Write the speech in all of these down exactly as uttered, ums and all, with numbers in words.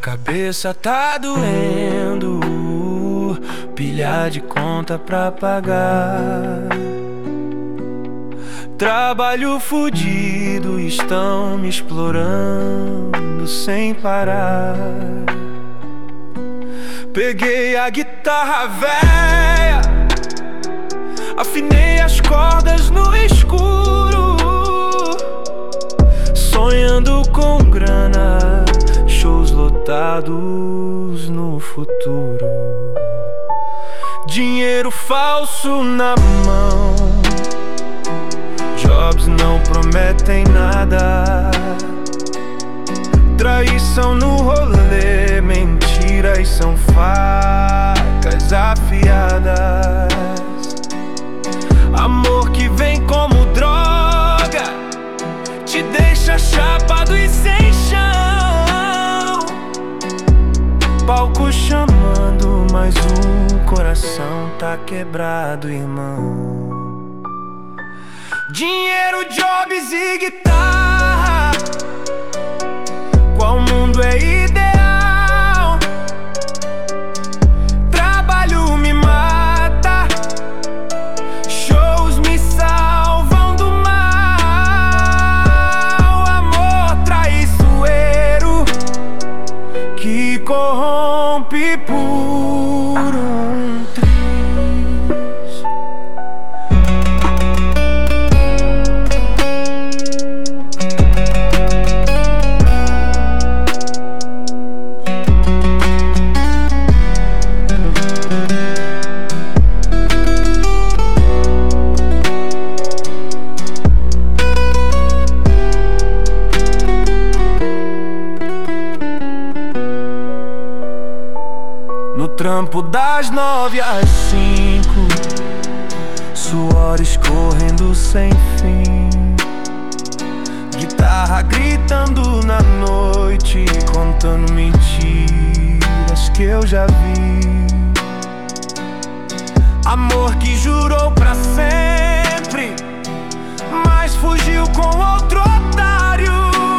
cabeça tá doendo, pilha de conta pra pagar. Trabalho fudido, estão me explorando sem parar. Peguei a guitarra véia, afinei as cordas no escuro, sonhando com grana, shows lotados no futuro. Dinheiro falso na mão, jobs não prometem nada. Traição no rolê, mentiras são facas afiadas. Amor que vem como droga, te deixa chapado e sem chão. Palco chamando, mas o coração tá quebrado, irmão. Dinheiro, jobs e guitarra, qual mundo é ideal? Trabalho me mata, shows me salvam do mal. Amor traiçoeiro que corrompe por um triz. No trampo das nove às cinco, suor escorrendo sem fim. Guitarra gritando na noite, contando mentiras que eu já vi. Amor que jurou pra sempre, mas fugiu com outro otário.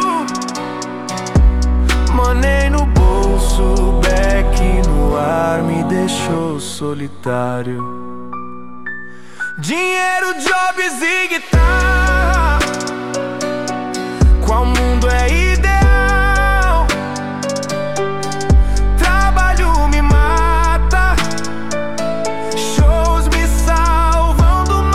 Money no bolso, back no ar, me deixou solitário. Dinheiro, jobs e guitarra, qual mundo é ideal? Trabalho me mata, shows me salvam do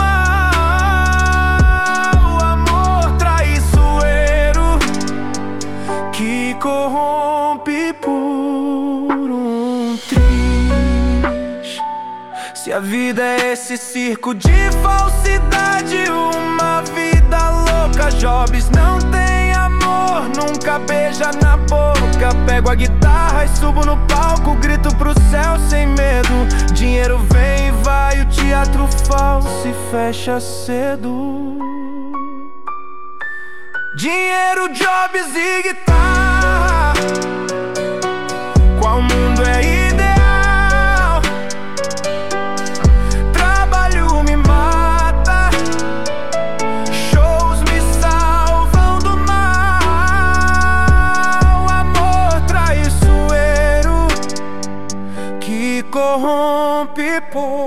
mal. Amor traiçoeiro que corrompe por um triz. Se a vida é esse circo de falsidade, uma vida louca, jobs não tem amor, nunca beija na boca. Pego a guitarra e subo no palco, grito pro céu sem medo. Dinheiro vem e vai, o teatro falso se fecha cedo. Dinheiro, jobs e guitarra, qual mundo é ideal? Trabalho me mata, shows me salvam do mal. Amor traiçoeiro que corrompe por